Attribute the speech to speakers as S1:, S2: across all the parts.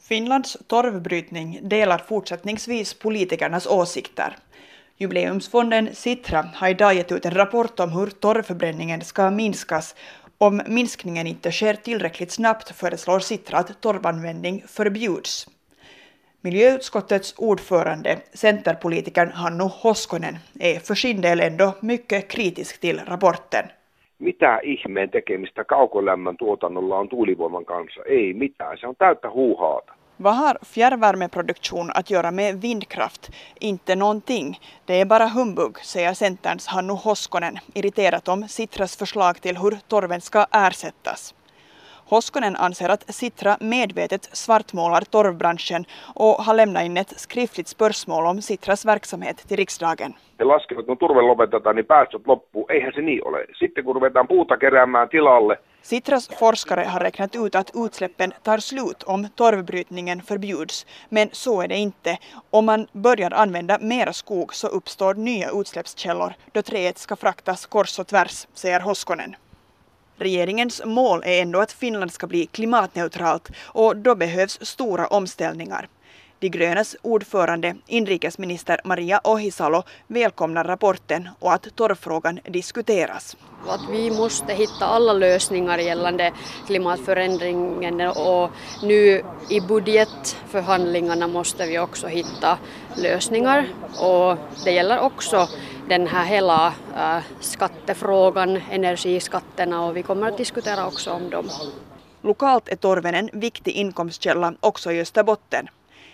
S1: Finlands torvbrytning delar fortsättningsvis politikernas åsikter. Jubileumsfonden Sitra har idag gett ut en rapport om hur torvförbränningen ska minskas. Om minskningen inte sker tillräckligt snabbt föreslår Sitra att torvanvändning förbjuds. Miljöutskottets ordförande, centerpolitikern Hannu Hoskonen, är för sin del ändå mycket kritisk till rapporten.
S2: Mitä ihmeen tekemistä kaukolämmön tuotannolla on tuulivoiman kanssa? Ei mitään, se on täyttä huuhaata.
S1: Vad har fjärrvärmeproduktion att göra med vindkraft? Inte någonting. Det är bara humbug, säger Centerns Hannu Hoskonen, irriterat om Sitras förslag till hur torven ska ersättas. Hoskonen anser att Sitra medvetet svartmålar torvbranschen och har lämnat in ett skriftligt spörsmål om Sitras verksamhet till riksdagen.
S2: He laskevat, että kun turve lopetetaan, niin päästöt loppuu. Eihän se niin ole. Sitten kun ruvetaan puuta keräämään tilalle.
S1: Sitras forskare har räknat ut att utsläppen tar slut om torvbrytningen förbjuds. Men så är det inte. Om man börjar använda mera skog så uppstår nya utsläppskällor då träet ska fraktas kors och tvärs, säger Hoskonen. Regeringens mål är ändå att Finland ska bli klimatneutralt och då behövs stora omställningar. De grönas ordförande, inrikesminister Maria Ohisalo, välkomnar rapporten och att torvfrågan diskuteras.
S3: Att vi måste hitta alla lösningar gällande klimatförändringen och nu i budgetförhandlingarna måste vi också hitta lösningar och det gäller också den här hela skattefrågan, energiskatterna och vi kommer att diskutera också om dem.
S1: Lokalt är torven en viktig inkomstkälla också i Österbotten.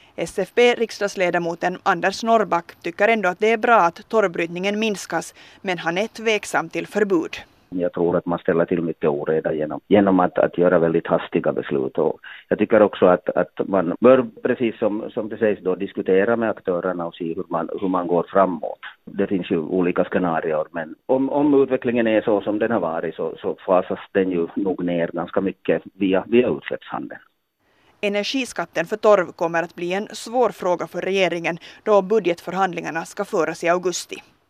S1: SFP-riksdagsledamoten Anders Norrback tycker ändå att det är bra att torvbrytningen minskas, men han är tveksam till förbud.
S4: Jag tror att man ställer till mycket oreda genom att göra väldigt hastiga beslut. Och jag tycker också att man bör, precis som det sägs då, diskutera med aktörerna och se hur man går framåt. Det finns ju olika scenarier, men om utvecklingen är så som den har varit så fasas den ju nog ner ganska mycket via utsläppshandeln.
S1: Energiskatten för torv kommer att bli en svår fråga för regeringen då budgetförhandlingarna ska föras i augusti.